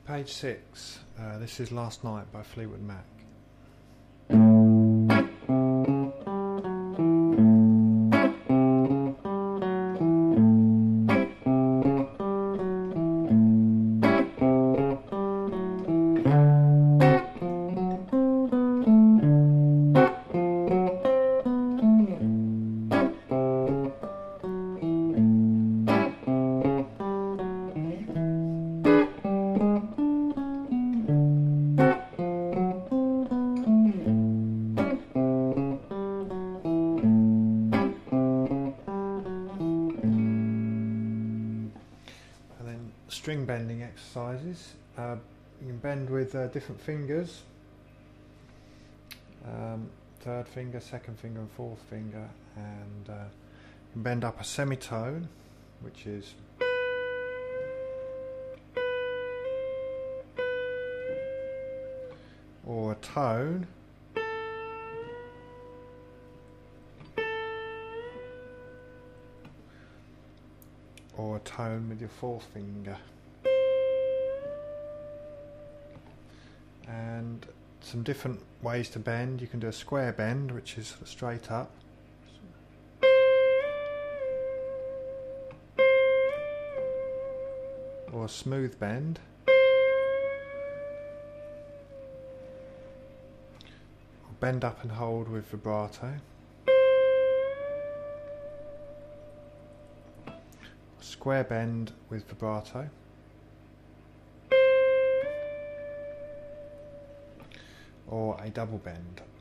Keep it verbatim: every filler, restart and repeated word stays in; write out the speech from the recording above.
Page six. Uh, this is Last Night by Fleetwood Mac. String bending exercises. Uh, you can bend with uh, different fingers, um, third finger, second finger and fourth finger, and uh, you can bend up a semitone, which is or a tone, or a tone with your fourth finger. And some different ways to bend. You can do a square bend, which is straight up, or a smooth bend, or bend up and hold with vibrato, square bend with vibrato, or a double bend.